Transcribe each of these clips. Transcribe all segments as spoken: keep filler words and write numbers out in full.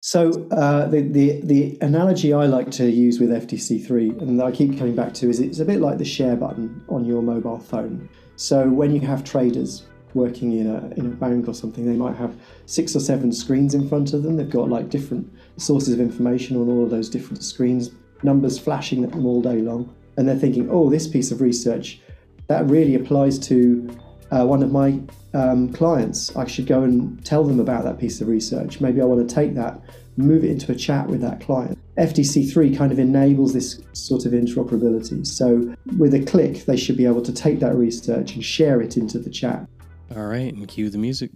So uh, the, the the analogy I like to use with F T C three, and that I keep coming back to, is it's a bit like the share button on your mobile phone. So when you have traders working in a in a bank or something, they might have six or seven screens in front of them. They've got like different sources of information on all of those different screens, numbers flashing at them all day long, and they're thinking, oh, this piece of research that really applies to uh, one of my um, clients. I should go and tell them about that piece of research. Maybe I want to take that, move it into a chat with that client. F T C three kind of enables this sort of interoperability. So with a click, they should be able to take that research and share it into the chat. All right, and cue the music.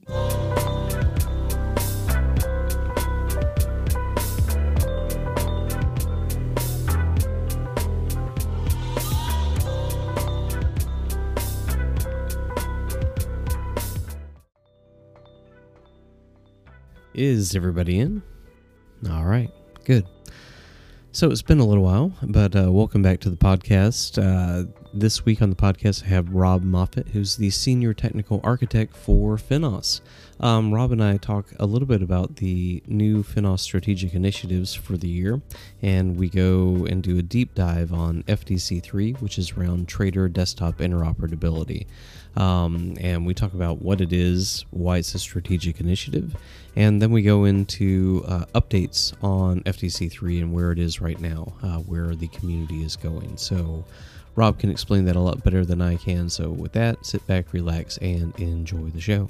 Is everybody in? All right, good. So it's been a little while, but uh, welcome back to the podcast. Uh, this week on the podcast, I have Rob Moffett, who's the Senior Technical Architect for Finos. Um, Rob and I talk a little bit about the new Finos strategic initiatives for the year, and we go and do a deep dive on F T C three, which is around trader desktop interoperability. Um, and we talk about what it is, why it's a strategic initiative, and then we go into uh, updates on F T C three and where it is right now, uh, where the community is going. So Rob can explain that a lot better than I can. So with that, sit back, relax, and enjoy the show.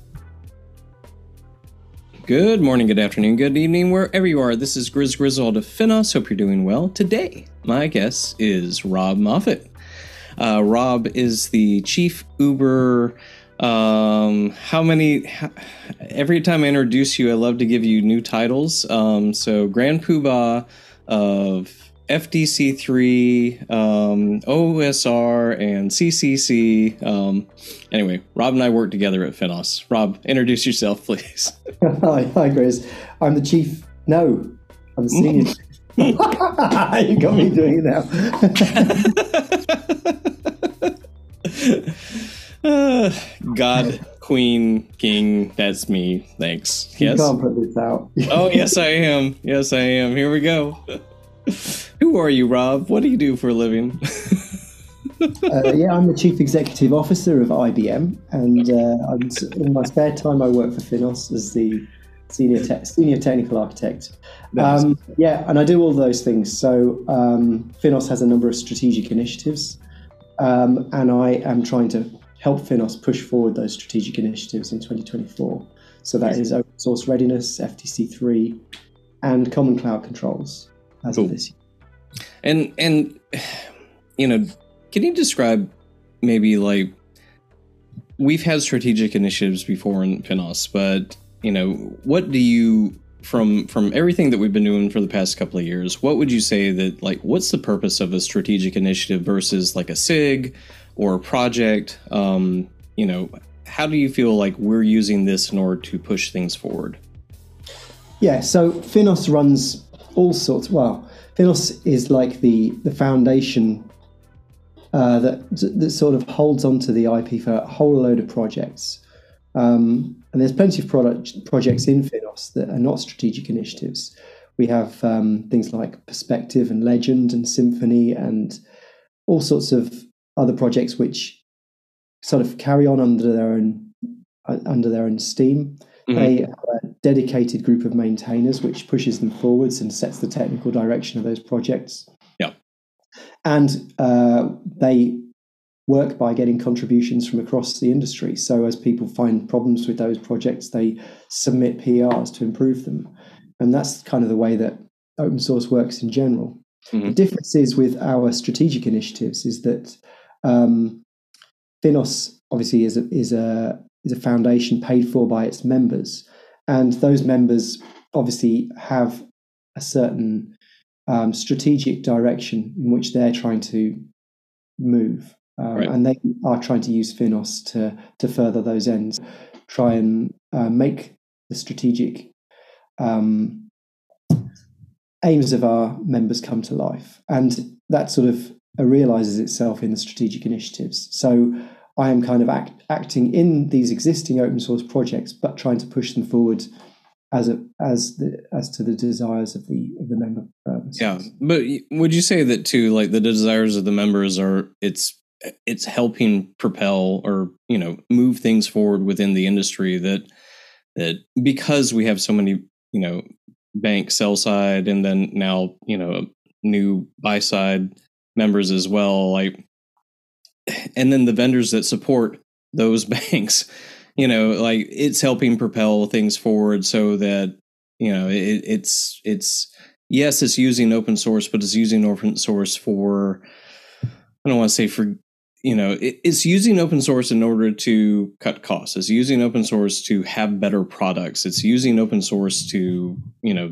Good morning, good afternoon, good evening, wherever you are. This is Grizz Grizzled of Finos. Hope you're doing well. Today, my guest is Rob Moffett. Uh, Rob is the Chief Uber. Um, how many? How, every time I introduce you, I love to give you new titles. Um, so Grand Poobah of F T C three, um, O S R, and C C C. Um, anyway, Rob and I work together at Finos. Rob, introduce yourself, please. Hi, hi, Grizz. I'm the chief. No, I'm the senior. You got me doing it now. uh, God, Queen, King, that's me. Thanks. You yes. can't put this out. Oh, yes, I am. Yes, I am. Here we go. Who are you, Rob? What do you do for a living? uh, yeah, I'm the Chief Executive Officer of I B M, and uh, I'm, in my spare time I work for Finos as the Senior te- Senior Technical Architect. Um, yeah, and I do all those things. So um, Finos has a number of strategic initiatives, um, and I am trying to help Finos push forward those strategic initiatives in twenty twenty-four. So that is open source readiness, F T C three, and common cloud controls as cool. of this year. And, and, you know, can you describe maybe like, we've had strategic initiatives before in Finos, but, you know, what do you, from, from everything that we've been doing for the past couple of years, what would you say that, like, what's the purpose of a strategic initiative versus like a S I G or a project? Um, you know, how do you feel like we're using this in order to push things forward? Yeah, so Finos runs all sorts, well, Finos is like the, the foundation uh, that that sort of holds onto the I P for a whole load of projects. Um, and there's plenty of product, projects in Finos that are not strategic initiatives. We have um, things like Perspective and Legend and Symphony and all sorts of other projects which sort of carry on under their own uh, under their own steam. Mm-hmm. They have a dedicated group of maintainers which pushes them forwards and sets the technical direction of those projects. Yeah. And uh, they work by getting contributions from across the industry. So as people find problems with those projects, they submit P Rs to improve them. And that's kind of the way that open source works in general. Mm-hmm. The difference is with our strategic initiatives is that um, Finos obviously is a, is a is a foundation paid for by its members, and those members obviously have a certain um, strategic direction in which they're trying to move, um, right. and they are trying to use Finos to to further those ends, try and uh, make the strategic um, aims of our members come to life, and that sort of realizes itself in the strategic initiatives. So I am kind of act, acting in these existing open source projects, but trying to push them forward as a as the as to the desires of the of the member firms. Yeah, but would you say that too? Like the desires of the members are it's it's helping propel or you know move things forward within the industry that that because we have so many you know bank sell side and then now you know new buy side members as well, like and then the vendors that support those banks, you know, like it's helping propel things forward so that you know it, it's it's yes, it's using open source, but it's using open source for I don't want to say for you know it, it's using open source in order to cut costs. It's using open source to have better products. It's using open source to you know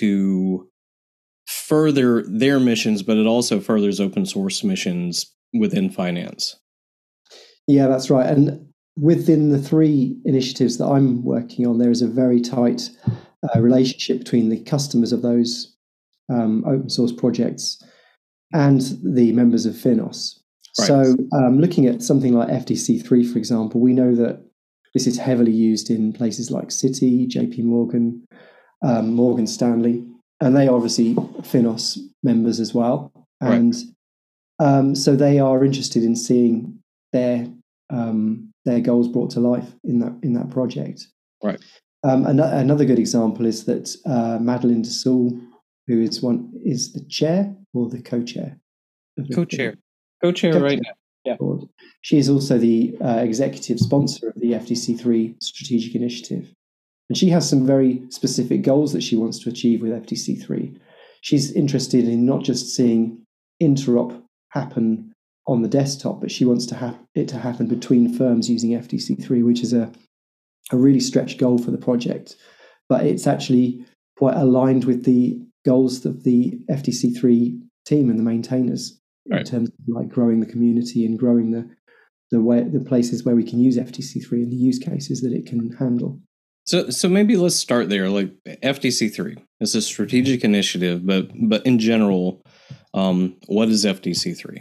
to further their missions, but it also furthers open source missions within finance. Yeah, that's right. And within the three initiatives that I'm working on, there is a very tight uh, relationship between the customers of those um, open source projects and the members of Finos. Right. So um, looking at something like F T C three, for example, we know that this is heavily used in places like Citi, J P Morgan, um, Morgan Stanley, and they are obviously Finos members as well. And right. um, so they are interested in seeing their um, their goals brought to life in that in that project. Right. Um, an- another good example is that uh, Madeleine Desaulles, who is one is the chair or the co-chair. Co-chair. Co-chair, co-chair right now. Yeah. Board. She is also the uh, executive sponsor of the F T C three strategic initiative. And she has some very specific goals that she wants to achieve with F T C three. She's interested in not just seeing interop happen on the desktop, but she wants to have it to happen between firms using F T C three, which is a, a really stretched goal for the project. But it's actually quite aligned with the goals of the F T C three team and the maintainers. Right. In terms of like growing the community and growing the the way the places where we can use F T C three and the use cases that it can handle. So so maybe let's start there. Like F T C three is a strategic initiative, but but in general, um, what is F T C three?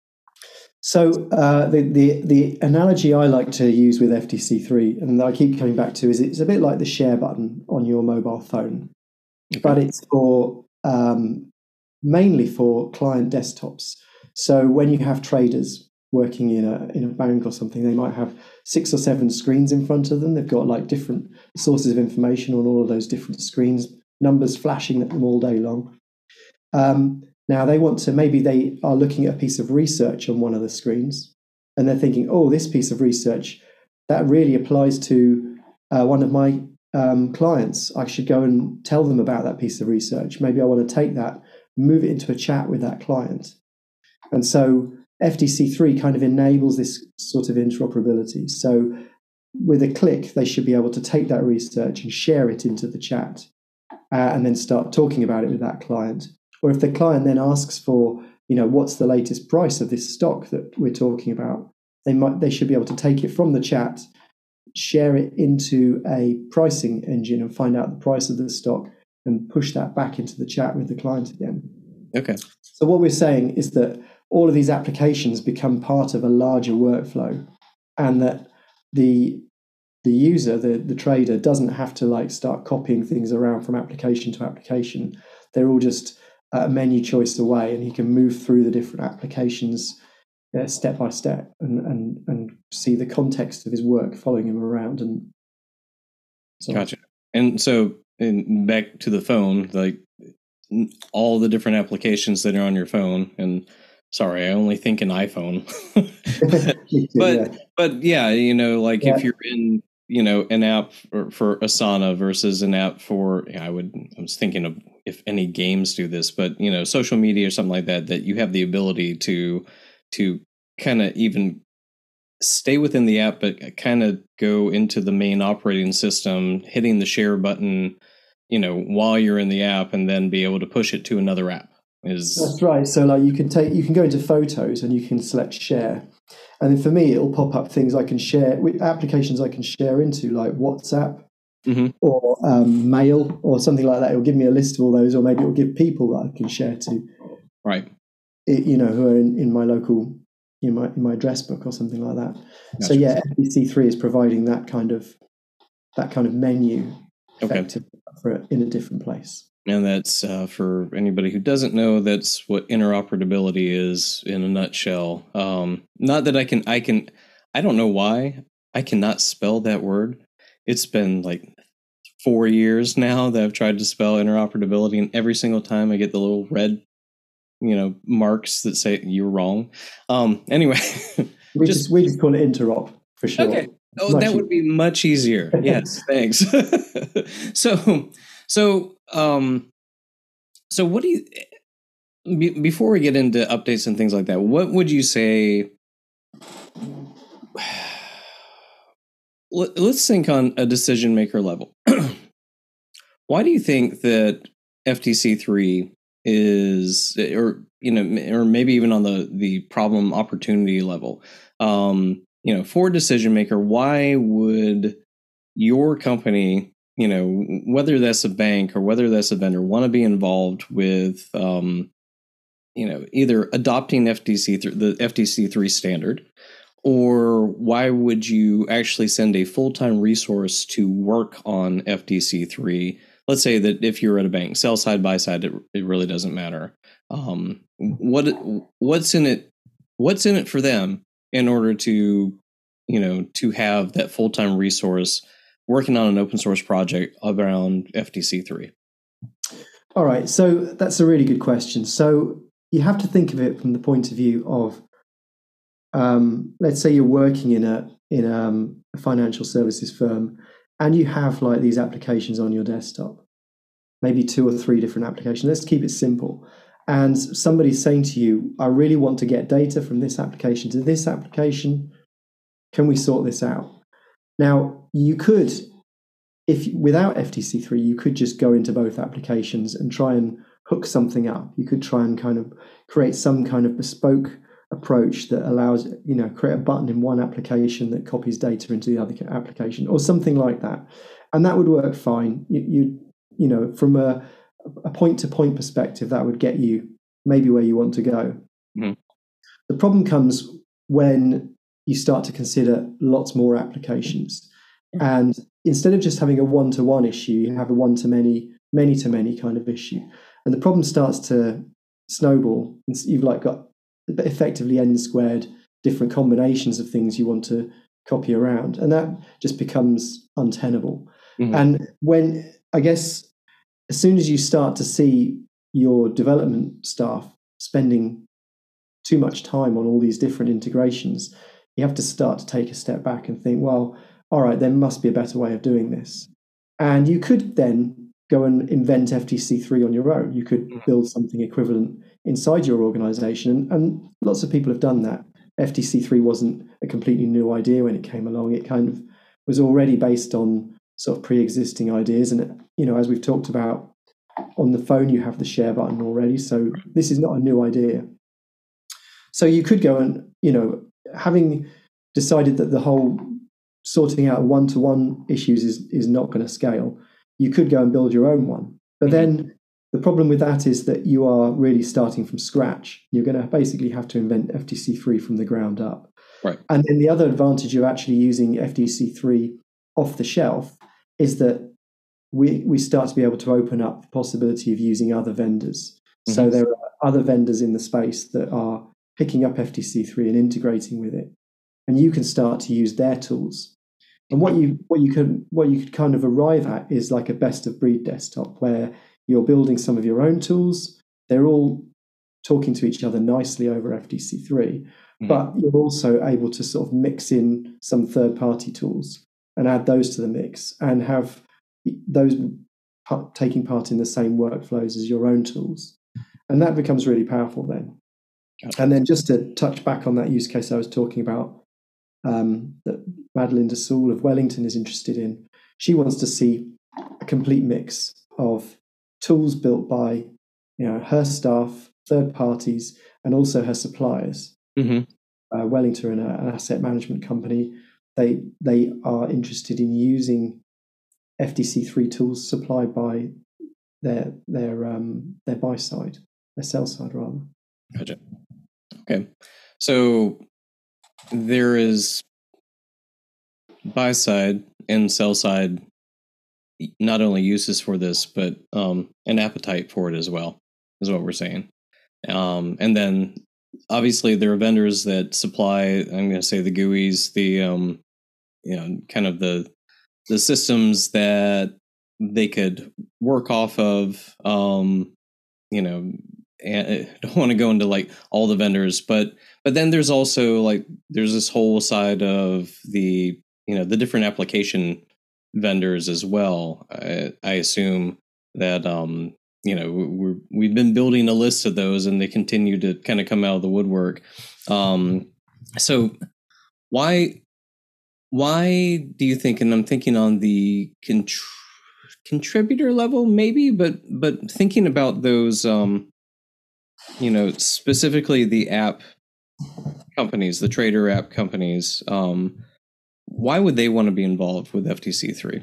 So uh, the, the the analogy I like to use with F T C three, and I keep coming back to, is it's a bit like the share button on your mobile phone, okay. But it's for um, mainly for client desktops. So when you have traders working in a in a bank or something, they might have six or seven screens in front of them. They've got like different sources of information on all of those different screens, numbers flashing at them all day long. Um, now they want to, maybe they are looking at a piece of research on one of the screens, and they're thinking, oh, this piece of research, that really applies to uh, one of my um, clients. I should go and tell them about that piece of research. Maybe I want to take that, move it into a chat with that client. And so F T C three kind of enables this sort of interoperability. So with a click, they should be able to take that research and share it into the chat uh, and then start talking about it with that client. Or if the client then asks for, you know, what's the latest price of this stock that we're talking about, they might they should be able to take it from the chat, share it into a pricing engine and find out the price of the stock and push that back into the chat with the client again. Okay. So what we're saying is that all of these applications become part of a larger workflow, and that the the user, the, the trader, doesn't have to like start copying things around from application to application. They're all just a menu choice away, and he can move through the different applications uh, step by step and, and and see the context of his work following him around. And so gotcha. And so, and back to the phone, like all the different applications that are on your phone, and sorry, I only think an iPhone. but yeah. but yeah, you know, like yeah. if you're in, you know, an app for, for Asana versus an app for, I would, I was thinking of if any games do this, but you know, social media or something like that, that you have the ability to to kind of even stay within the app, but kind of go into the main operating system, hitting the share button, you know, while you're in the app, and then be able to push it to another app. Is That's right. So like you can take, you can go into photos and you can select share. And then for me, it'll pop up things I can share, applications I can share into, like WhatsApp mm-hmm. or um, Mail or something like that. It'll give me a list of all those, or maybe it'll give people that I can share to. Right. It, you know, who are in, in my local, in my in my address book or something like that. Gotcha. So yeah, F T C three is providing that kind of that kind of menu effectively. Okay. for it in a different place. And that's uh, for anybody who doesn't know, that's what interoperability is in a nutshell. Um, not that I can, I can, I don't know why I cannot spell that word. It's been like four years now that I've tried to spell interoperability, and every single time I get the little red, you know, marks that say you're wrong. Um, anyway, we just, just we just call it interop for sure. Okay. Oh, much that would be much easier. Yes, thanks. so, so, um, so what do you? Be, before we get into updates and things like that, what would you say? Let, let's think on a decision maker level. Why do you think that F T C three is, or you know, or maybe even on the the problem opportunity level? Um, you know, for a decision maker, why would your company, you know, whether that's a bank or whether that's a vendor, want to be involved with, um, you know, either adopting F T C th- the F T C three standard, or why would you actually send a full-time resource to work on F T C three? Let's say that if you're at a bank, sell side, buy side, it, it really doesn't matter. Um, what what's in it? What's in it for them in order to, you know, to have that full-time resource working on an open source project around F T C three? All right, so that's a really good question. So you have to think of it from the point of view of, um, let's say you're working in a in um, a financial services firm, and you have like these applications on your desktop, maybe two or three different applications. Let's keep it simple. And somebody's saying to you, I really want to get data from this application to this application. Can we sort this out? Now, you could, if without F T C three, you could just go into both applications and try and hook something up. You could try and kind of create some kind of bespoke approach that allows, you know, create a button in one application that copies data into the other application or something like that. And that would work fine. You, you, you know, from a, a point-to-point perspective, that would get you maybe where you want to go. Mm-hmm. The problem comes when you start to consider lots more applications. And instead of just having a one-to-one issue, you have a one-to-many, many-to-many kind of issue. And the problem starts to snowball. You've like got effectively n squared different combinations of things you want to copy around. And that just becomes untenable. Mm-hmm. And when, I guess, as soon as you start to see your development staff spending too much time on all these different integrations, you have to start to take a step back and think, well, all right, there must be a better way of doing this. And you could then go and invent F T C three on your own. You could build something equivalent inside your organization. And, and lots of people have done that. F T C three wasn't a completely new idea when it came along. It kind of was already based on sort of pre-existing ideas. And, you know, as we've talked about, on the phone, you have the share button already. So this is not a new idea. So you could go and, you know, having decided that the whole sorting out one-to-one issues is, is not going to scale, you could go and build your own one. But then the problem with that is that you are really starting from scratch. You're going to basically have to invent F T C three from the ground up. Right. And then the other advantage of actually using F T C three off the shelf is that we, we start to be able to open up the possibility of using other vendors. Mm-hmm. So there are other vendors in the space that are picking up F T C three and integrating with it. And you can start to use their tools. And what you what you can what you could kind of arrive at is like a best of breed desktop where you're building some of your own tools. They're all talking to each other nicely over F T C three, mm-hmm. but you're also able to sort of mix in some third party tools and add those to the mix and have those part, taking part in the same workflows as your own tools. And that becomes really powerful then. Okay. And then just to touch back on that use case I was talking about, um, that Madeline de Saul of Wellington is interested in, she wants to see a complete mix of tools built by, you know, her staff, third parties, and also her suppliers. Mm-hmm. Uh, Wellington, an, an asset management company, they they are interested in using F T C three tools supplied by their their um, their buy side, their sell side rather. Gotcha. Okay, so there is buy side and sell side not only uses for this, but um, an appetite for it as well, is what we're saying. Um, and then obviously there are vendors that supply, I'm going to say the G U Is, the, um, you know, kind of the, the systems that they could work off of, um, you know, and I don't want to go into like all the vendors, but, but then there's also like, there's this whole side of the, you know, the different application vendors as well. I, I assume that, um, you know, we're, we've been building a list of those and they continue to kind of come out of the woodwork. Um, so why, why do you think, and I'm thinking on the contr- contributor level, maybe, but, but thinking about those, um, you know, specifically the app companies, the trader app companies, um, why would they want to be involved with F T C three?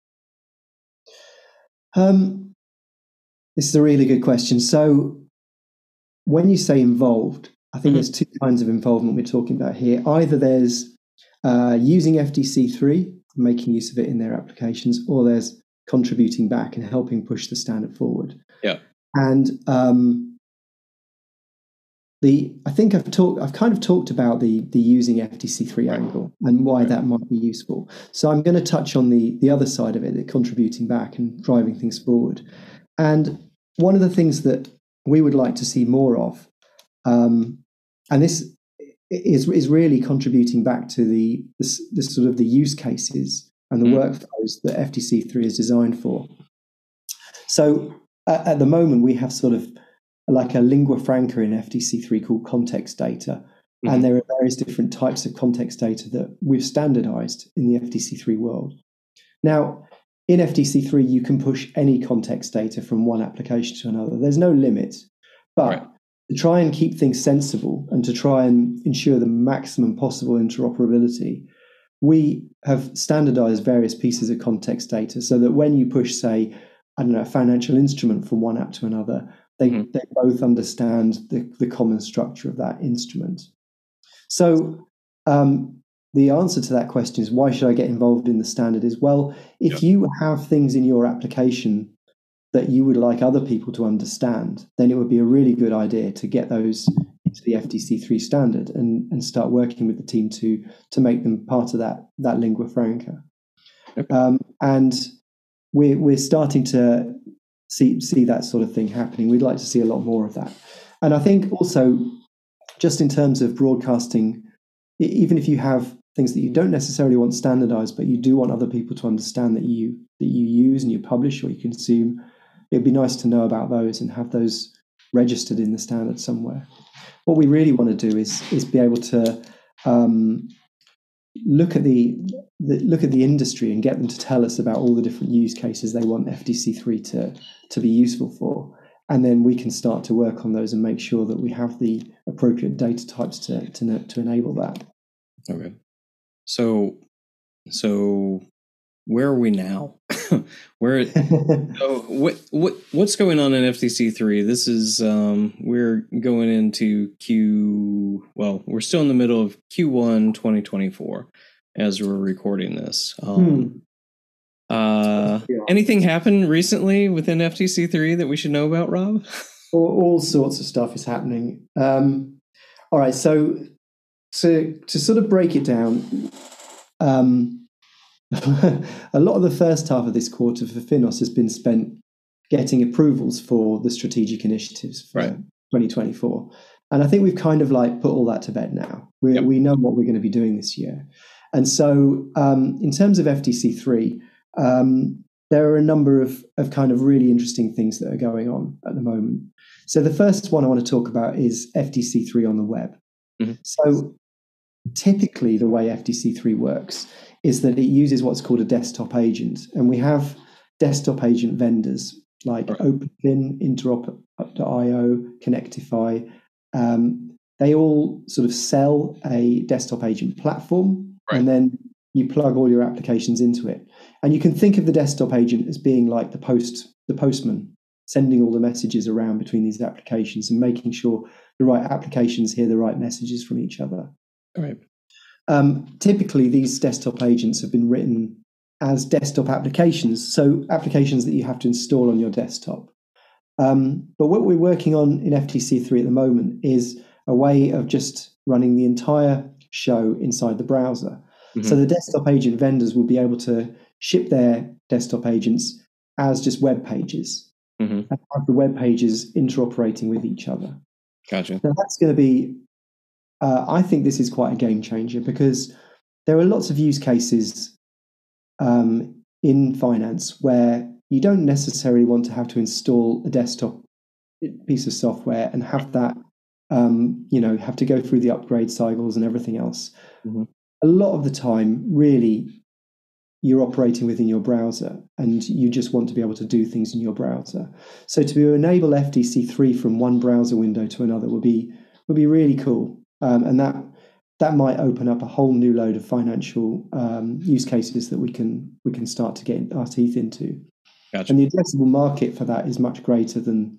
Um, this is a really good question. So when you say involved, I think mm-hmm. there's two kinds of involvement we're talking about here. Either there's uh, using F T C three, making use of it in their applications, or there's contributing back and helping push the standard forward. Yeah. And um, the I think I've talked I've kind of talked about the the using F T C three angle and why right. that might be useful. So I'm going to touch on the the other side of it, the contributing back and driving things forward. And one of the things that we would like to see more of, um, and this is is really contributing back to the this, this sort of the use cases and the mm. workflows that F T C three is designed for. So uh, at the moment we have sort of like a lingua franca in F T C three called context data. Mm-hmm. And there are various different types of context data that we've standardized in the F T C three world. Now, in F T C three, you can push any context data from one application to another. There's no limit. But right. to try and keep things sensible and to try and ensure the maximum possible interoperability, we have standardized various pieces of context data so that when you push, say, I don't know, a financial instrument from one app to another, They, mm-hmm. they both understand the, the common structure of that instrument. So um, the answer to that question is, why should I get involved in the standard? Is, well, if yeah. you have things in your application that you would like other people to understand, then it would be a really good idea to get those into the F T C three standard and, and start working with the team to to make them part of that, that lingua franca. Okay. Um, and we're, we're starting to see see that sort of thing happening. We'd like to see a lot more of that. And I think also, just in terms of broadcasting, even if you have things that you don't necessarily want standardized, but you do want other people to understand that you that you use and you publish or you consume, it'd be nice to know about those and have those registered in the standard somewhere. What we really want to do is is be able to um, look at the, the look at the industry and get them to tell us about all the different use cases they want F T C three to to be useful for, and then we can start to work on those and make sure that we have the appropriate data types to to, to enable that. Okay, so so where are we now? Where so what what what's going on in F T C three? This is um, we're going into Q. Well, we're still in the middle of Q one twenty twenty-four as we're recording this. Um, hmm. Uh, anything happened recently within F T C three that we should know about, Rob? all, all sorts of stuff is happening. Um, all right, so to to sort of break it down. Um, a lot of the first half of this quarter for Finos has been spent getting approvals for the strategic initiatives for right. twenty twenty-four. And I think we've kind of like put all that to bed now. We yep. we know what we're going to be doing this year. And so um, in terms of F T C three, um, there are a number of, of kind of really interesting things that are going on at the moment. So the first one I want to talk about is F T C three on the web. Mm-hmm. So typically the way F T C three works is that it uses what's called a desktop agent. And we have desktop agent vendors like right. OpenFin, Interop dot io, Connectify. Um, they all sort of sell a desktop agent platform, right. and then you plug all your applications into it. And you can think of the desktop agent as being like the post, the postman, sending all the messages around between these applications and making sure the right applications hear the right messages from each other. All right. Um, typically, these desktop agents have been written as desktop applications, so applications that you have to install on your desktop. Um, but what we're working on in F T C three at the moment is a way of just running the entire show inside the browser. Mm-hmm. So the desktop agent vendors will be able to ship their desktop agents as just web pages, mm-hmm. and have the web pages interoperating with each other. Gotcha. Now that's going to be, uh, I think this is quite a game changer, because there are lots of use cases um, in finance where you don't necessarily want to have to install a desktop piece of software and have that, um, you know, have to go through the upgrade cycles and everything else. Mm-hmm. A lot of the time, really, you're operating within your browser and you just want to be able to do things in your browser. So to enable F T C three from one browser window to another would be would be really cool. Um, and that that might open up a whole new load of financial um, use cases that we can we can start to get our teeth into. Gotcha. And the addressable market for that is much greater than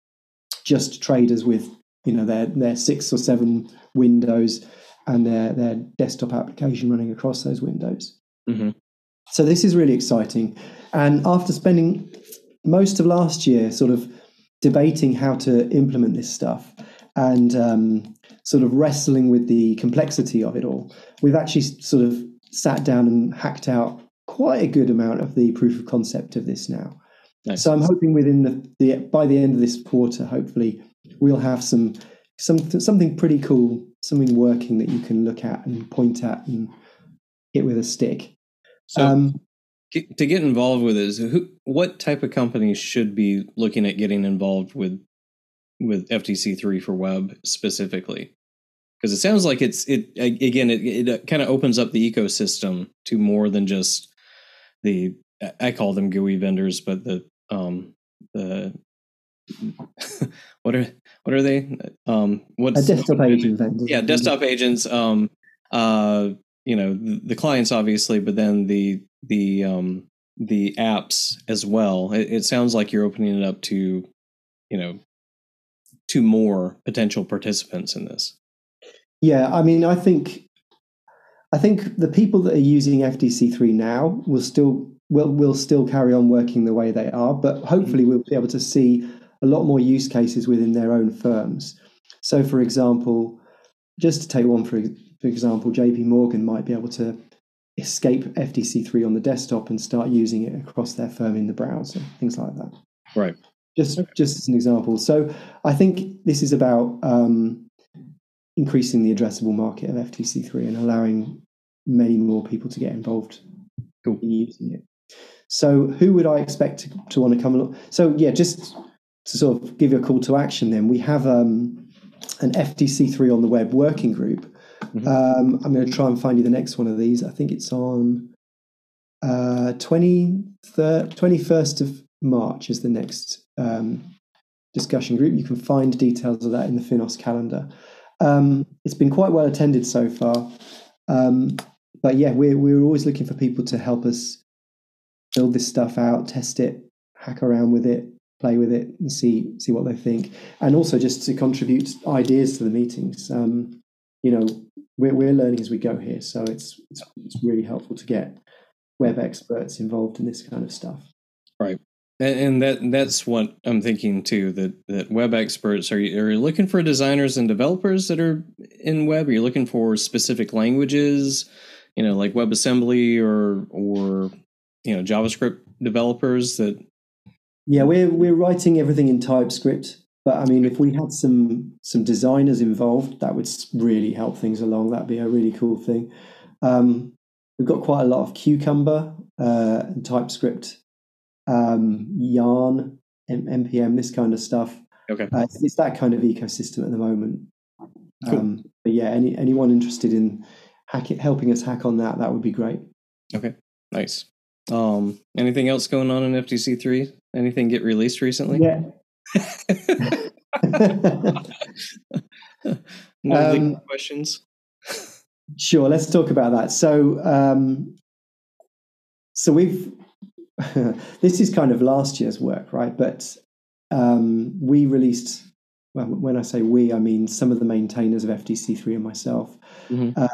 just traders with, you know, their their six or seven windows and their their desktop application running across those windows. Mm-hmm. So this is really exciting. And after spending most of last year sort of debating how to implement this stuff and um, sort of wrestling with the complexity of it all, we've actually sort of sat down and hacked out quite a good amount of the proof of concept of this now. Nice. So I'm hoping within the, the by the end of this quarter, hopefully we'll have some some something pretty cool, something working that you can look at and point at and hit with a stick. So um, to get involved with it, who, what type of companies should be looking at getting involved with with F T C three for web specifically? Because it sounds like it's it again it, it kind of opens up the ecosystem to more than just the, I call them G U I vendors, but the um the what are what are they um what's a desktop agent vendors? Yeah, desktop agents. Um, uh. You know, the, the clients obviously, but then the the um, the apps as well. It, it sounds like you're opening it up to, you know, to more potential participants in this. Yeah, I mean, I think I think the people that are using F T C three now will still will will still carry on working the way they are, but hopefully we'll be able to see a lot more use cases within their own firms. So, for example, just to take one for For example, J P Morgan might be able to escape F T C three on the desktop and start using it across their firm in the browser, things like that. Right. Just, okay. just as an example. So I think this is about um, increasing the addressable market of F T C three and allowing many more people to get involved cool. in using it. So who would I expect to, to want to come along? So yeah, just to sort of give you a call to action then, we have um, an F T C three on the web working group. Mm-hmm. Um, I'm going to try and find you the next one of these. I think it's on uh, twenty-third, twenty-first of March is the next um, discussion group. You can find details of that in the Finos calendar. Um, it's been quite well attended so far. Um, but yeah, we're, we're always looking for people to help us build this stuff out, test it, hack around with it, play with it and see see what they think. And also just to contribute ideas to the meetings. Um, you know, we're, we're learning as we go here. So it's, it's it's really helpful to get web experts involved in this kind of stuff. Right. And, and that that's what I'm thinking too, that, that web experts, are you, are you looking for designers and developers that are in web? Are you looking for specific languages, you know, like WebAssembly or, or, you know, JavaScript developers that? Yeah, we're, we're writing everything in TypeScript. But I mean, if we had some some designers involved, that would really help things along. That'd be a really cool thing. Um, we've got quite a lot of Cucumber uh, and TypeScript, um, Yarn, M- N P M, this kind of stuff. Okay, uh, it's, it's that kind of ecosystem at the moment. Cool. Um, but yeah, any anyone interested in hack it, helping us hack on that, that would be great. Okay, nice. Um, anything else going on in F T C three? Anything get released recently? Yeah. no um, questions. Sure, let's talk about that. So, um, so we've this is kind of last year's work, right? But um, we released well, when I say we, I mean some of the maintainers of F T C three and myself, Mm-hmm. uh,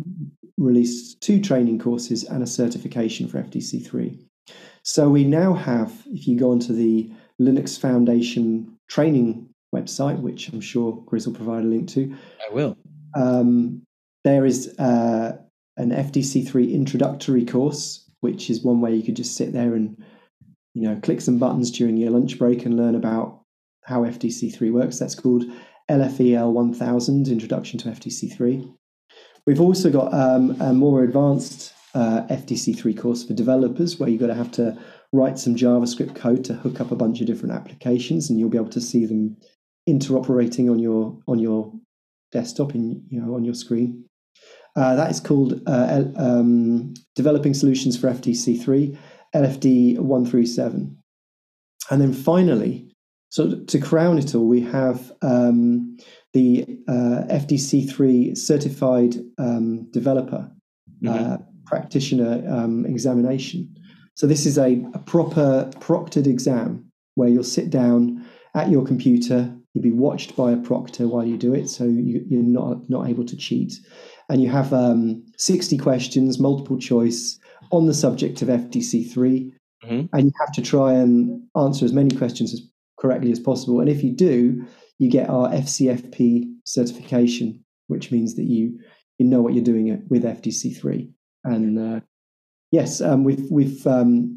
released two training courses and a certification for F T C three. So we now have, if you go onto the Linux Foundation training website, which I'm sure Chris will provide a link to. I will. Um, there is uh, an F T C three introductory course, which is one way you could just sit there and, you know, click some buttons during your lunch break and learn about how F T C three works. That's called L F E L one thousand, Introduction to F T C three. We've also got um, a more advanced uh, F T C three course for developers, where you've got to have to write some JavaScript code to hook up a bunch of different applications, and you'll be able to see them interoperating on your on your desktop, in you know on your screen. Uh, that is called uh, um, Developing Solutions for F T C three, L F D one thirty-seven. And then finally, so to crown it all, we have um, the uh, F T C three Certified um, Developer uh, mm-hmm. Practitioner um, examination. So this is a, a proper proctored exam where you'll sit down at your computer, you'll be watched by a proctor while you do it, so you, you're not, not able to cheat. And you have um, sixty questions, multiple choice, on the subject of F T C three, mm-hmm. and you have to try and answer as many questions as correctly as possible. And if you do, you get our F C F P certification, which means that you you know what you're doing with F T C three. And uh, yes, um, we've we've um,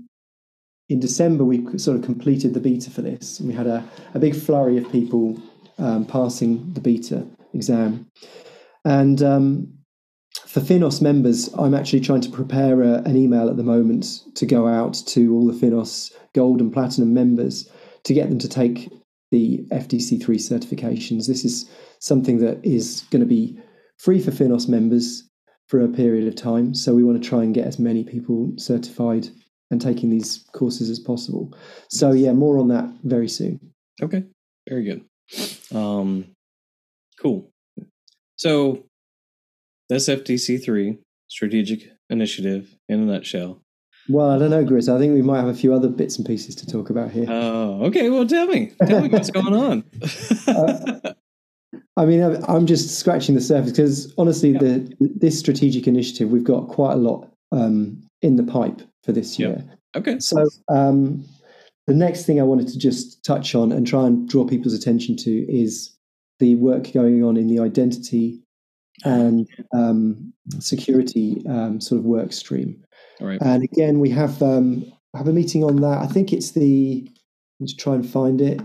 in December we sort of completed the beta for this, and we had a, a big flurry of people um, passing the beta exam. And um, for Finos members, I'm actually trying to prepare a, an email at the moment to go out to all the Finos Gold and Platinum members to get them to take the F T C three certifications. This is something that is going to be free for Finos members for a period of time. So we want to try and get as many people certified and taking these courses as possible. So yeah, more on that very soon. Okay, very good. Um, cool. So that's F T C three, Strategic Initiative in a nutshell. Well, I don't know, Chris. I think we might have a few other bits and pieces to talk about here. Oh, okay. Well, tell me. Tell me what's going on. uh, I mean, I'm just scratching the surface because honestly, yeah. the this strategic initiative, we've got quite a lot um, in the pipe for this year. Yep. Okay. So um, the next thing I wanted to just touch on and try and draw people's attention to is the work going on in the identity and um, security um, sort of work stream. All right. And again, we have um, have a meeting on that. I think it's the, let's try and find it.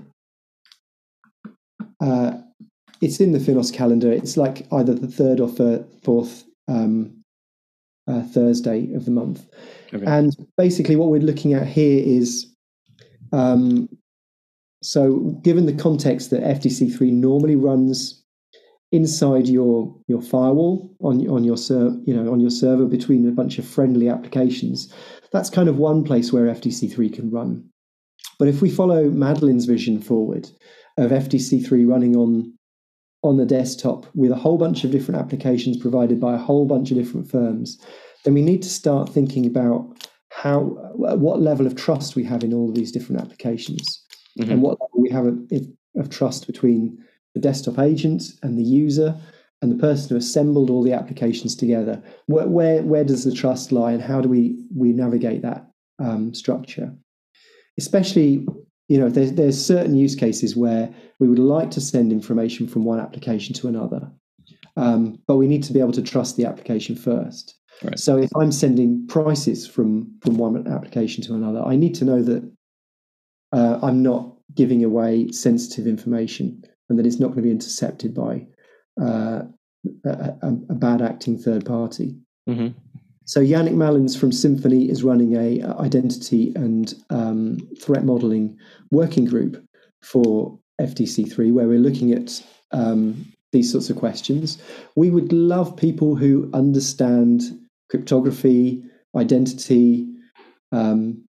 Uh, it's in the Finos calendar. It's like either the third or third, fourth um, uh, Thursday of the month. Okay. And basically what we're looking at here is, um, so given the context that F T C three normally runs inside your your firewall on on your ser- you know on your server between a bunch of friendly applications, that's kind of one place where F T C three can run. But if we follow Madeline's vision forward of F T C three running on on the desktop with a whole bunch of different applications provided by a whole bunch of different firms, then we need to start thinking about how what level of trust we have in all of these different applications, mm-hmm. and what level we have of, of trust between the desktop agent and the user and the person who assembled all the applications together. Where where, where does the trust lie, and how do we we navigate that um, structure? Especially, you know, there's there's certain use cases where we would like to send information from one application to another, um, but we need to be able to trust the application first. Right. So if I'm sending prices from from one application to another, I need to know that uh, I'm not giving away sensitive information, and that it's not going to be intercepted by uh, a, a, a bad acting third party. Mm-hmm. So Yannick Malins from Symphony is running a identity and um, threat modeling working group for F T C three, where we're looking at um, these sorts of questions. We would love people who understand cryptography, identity, um,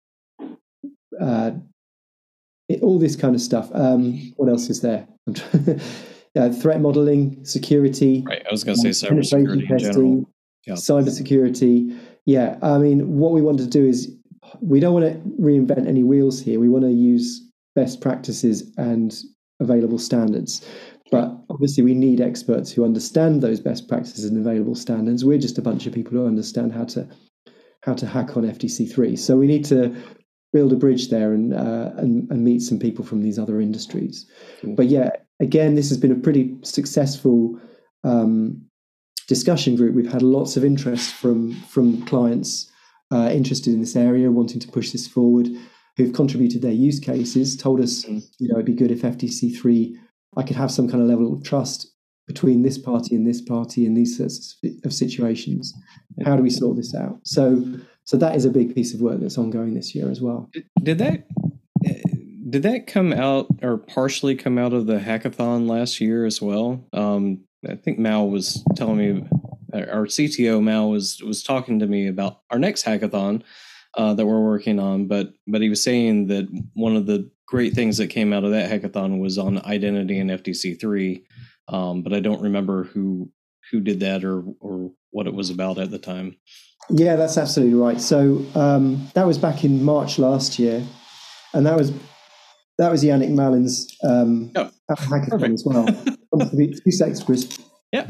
uh, it, all this kind of stuff. Um, what else is there? uh, threat modeling, security. Right. I was going to say cybersecurity in general. Yeah. Cybersecurity. Yeah. I mean, what we want to do is we don't want to reinvent any wheels here. We want to use best practices and available standards. But obviously, we need experts who understand those best practices and available standards. We're just a bunch of people who understand how to how to hack on F T C three. So we need to build a bridge there and uh, and, and meet some people from these other industries. Cool. But yeah, again, this has been a pretty successful um, discussion group. We've had lots of interest from from clients uh, interested in this area, wanting to push this forward, who've contributed their use cases, told us, mm. you know, it'd be good if F T C three, I could have some kind of level of trust between this party and this party in these sorts of situations. How do we sort this out? So, so that is a big piece of work that's ongoing this year as well. Did, did that did that come out or partially come out of the hackathon last year as well? Um, I think Mal was telling me, our C T O Mal was was talking to me about our next hackathon uh, that we're working on, but but he was saying that one of the great things that came out of that hackathon was on identity and F T C three. Um, but I don't remember who who did that or or what it was about at the time. Yeah, that's absolutely right. So um, that was back in March last year, and that was that was Yannick Malin's um, oh, hackathon perfect. As well. Two seconds, Chris. Yeah.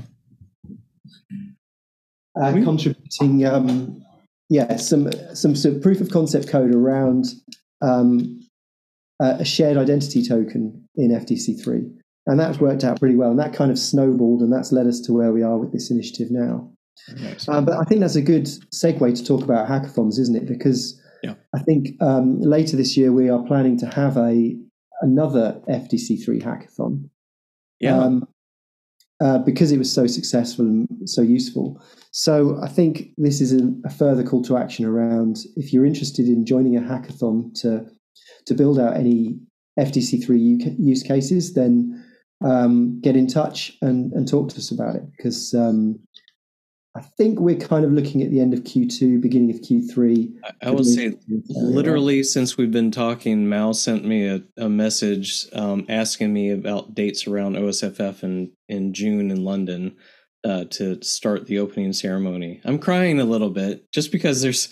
Uh, mm-hmm. Contributing, um, yeah, some some sort of proof of concept code around um, a shared identity token in F T C three. And that's worked out pretty well. And that kind of snowballed, and that's led us to where we are with this initiative now. Um, but I think that's a good segue to talk about hackathons, isn't it? Because yeah. I think um, later this year we are planning to have a another F T C three hackathon. Yeah. Um, uh, because it was so successful and so useful. So I think this is a, a further call to action around, if you're interested in joining a hackathon to to build out any F T C three use cases, then um, get in touch and, and talk to us about it, because um, I think we're kind of looking at the end of Q two, beginning of Q three. I, I will say, literally, since we've been talking, Mal sent me a, a message um, asking me about dates around O S F F in, in June in London uh, to start the opening ceremony. I'm crying a little bit just because there's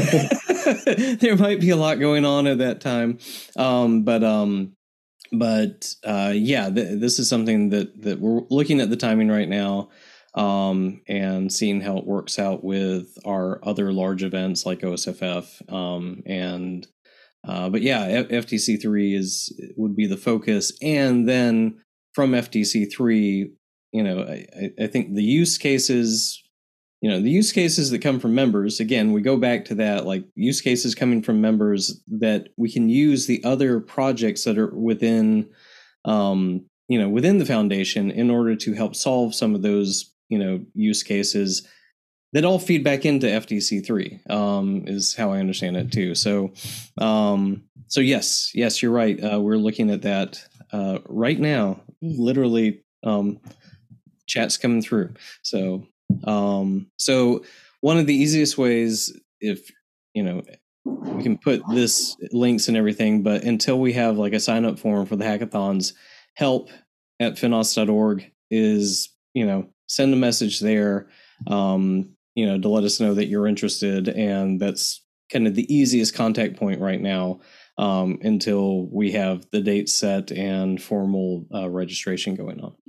there might be a lot going on at that time, um, but um, but uh, yeah, th- this is something that that we're looking at the timing right now. Um, and seeing how it works out with our other large events like O S F F. Um, and, uh, but yeah, F- FTC three is, would be the focus. And then from F T C three, you know, I, I think the use cases, you know, the use cases that come from members, again, we go back to that, like use cases coming from members that we can use the other projects that are within, um, you know, within the foundation in order to help solve some of those, you know, use cases that all feed back into F T C three, um, is how I understand it too. So, um, so yes, yes, you're right. Uh, we're looking at that uh, right now. Literally, um, chat's coming through. So, um, so one of the easiest ways, if you know, we can put this links and everything, but until we have like a sign up form for the hackathons, help at finos dot org is, you know, send a message there, um, you know, to let us know that you're interested. And that's kind of the easiest contact point right now, um, until we have the date set and formal uh, registration going on.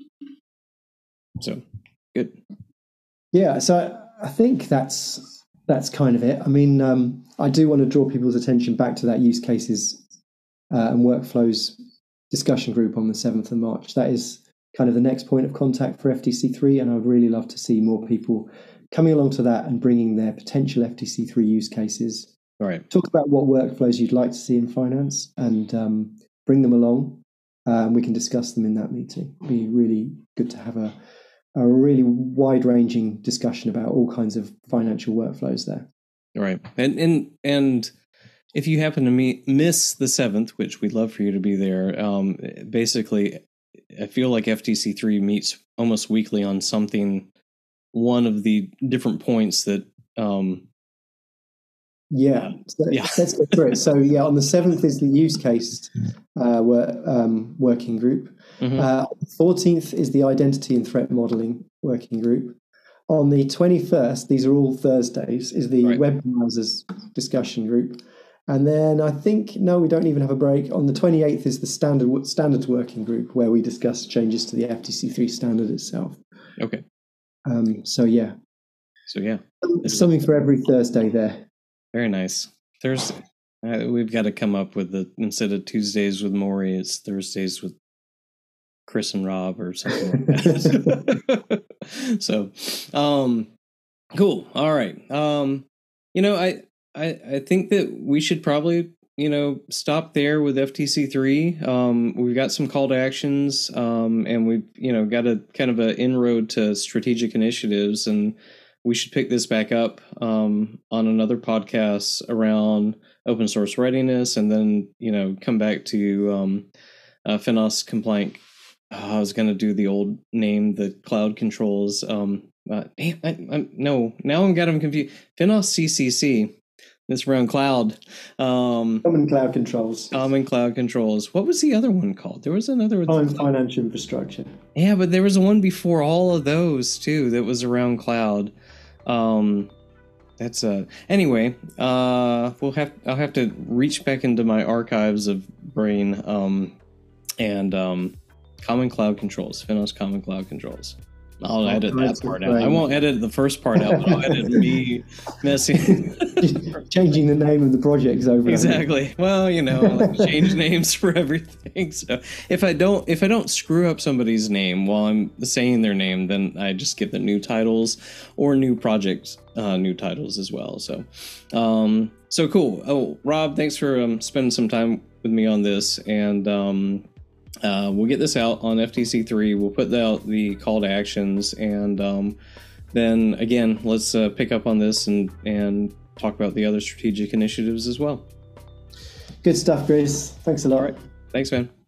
So good. Yeah. So I think that's, that's kind of it. I mean, um, I do want to draw people's attention back to that use cases uh, and workflows discussion group on the seventh of March. That is kind of the next point of contact for F T C three, and I'd really love to see more people coming along to that and bringing their potential F T C three use cases. All right. Talk about what workflows you'd like to see in finance and um, bring them along. Um, we can discuss them in that meeting. It'd be really good to have a, a really wide-ranging discussion about all kinds of financial workflows there. All right. And and and if you happen to meet, miss the seventh, which we'd love for you to be there, um, basically, I feel like F T C three meets almost weekly on something, one of the different points that... Um, yeah, so yeah. Let's go through it. So yeah, on the seventh is the use case uh, work, um, working group. Mm-hmm. Uh, fourteenth is the identity and threat modeling working group. On the twenty-first, these are all Thursdays, is the right. web browsers discussion group. And then I think, no, we don't even have a break. On the twenty-eighth is the standard standards working group where we discuss changes to the F T C three standard itself. Okay. Um, so, yeah. So, yeah. Something for every Thursday there. Very nice. Thursday. Uh, we've got to come up with the, instead of Tuesdays with Maury, it's Thursdays with Chris and Rob or something like that. So, um, cool. All right. Um, you know, I, I, I think that we should probably, you know, stop there with F T C three. Um, we've got some call to actions, um, and we've, you know, got a kind of an inroad to strategic initiatives, and we should pick this back up um, on another podcast around open source readiness, and then, you know, come back to um, uh, FinOS compliant. Oh, I was going to do the old name, the cloud controls. Um, uh, I, I, no, now I'm got them confused. FinOS C C C. This around cloud. Um, Common cloud controls. Common cloud controls. What was the other one called? There was another one. Common financial infrastructure. Yeah, but there was one before all of those too that was around cloud. Um, that's uh. Anyway, uh, we'll have I'll have to reach back into my archives of brain. Um, and um, common cloud controls. FinOS common cloud controls. I'll oh, edit that part out. I won't edit the first part out, but I'll edit me messing. Changing the name of the projects over. Exactly. Well, you know, I like to change names for everything. So if I don't, if I don't screw up somebody's name while I'm saying their name, then I just give them new titles or new projects, uh, new titles as well. So, um, so cool. Oh, Rob, thanks for um, spending some time with me on this, and um, Uh, we'll get this out on F T C three. We'll put out the call to actions, and um, then again, let's uh, pick up on this and and talk about the other strategic initiatives as well. Good stuff, Chris. Thanks a lot. All right. Thanks, man.